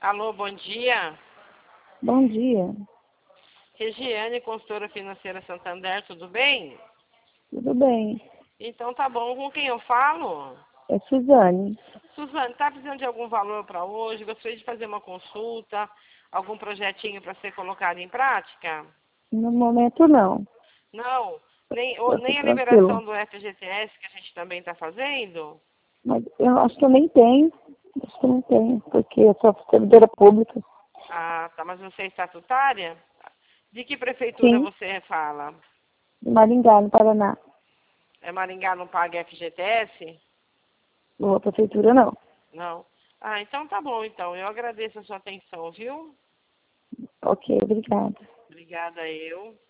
Alô, bom dia. Bom dia, Regiane, consultora financeira Santander, tudo bem? tudo bem? Então tá bom, com quem eu falo? É Suzane. Suzane, tá precisando de algum valor para hoje? Gostaria de fazer uma consulta, algum projetinho para ser colocado em prática? No momento não, Não, eu tô nem a tranquilo. liberação do FGTS que a gente também está fazendo? Mas eu acho que eu nem tenho, acho que eu não tenho, porque eu sou servidora pública. Ah, tá, mas você é estatutária? De que prefeitura Sim, você fala? em Maringá, no Paraná. É Maringá não paga FGTS? Boa prefeitura não. Não. Ah, então tá bom, então. Eu agradeço a sua atenção, viu? Ok, obrigada. Obrigada, eu.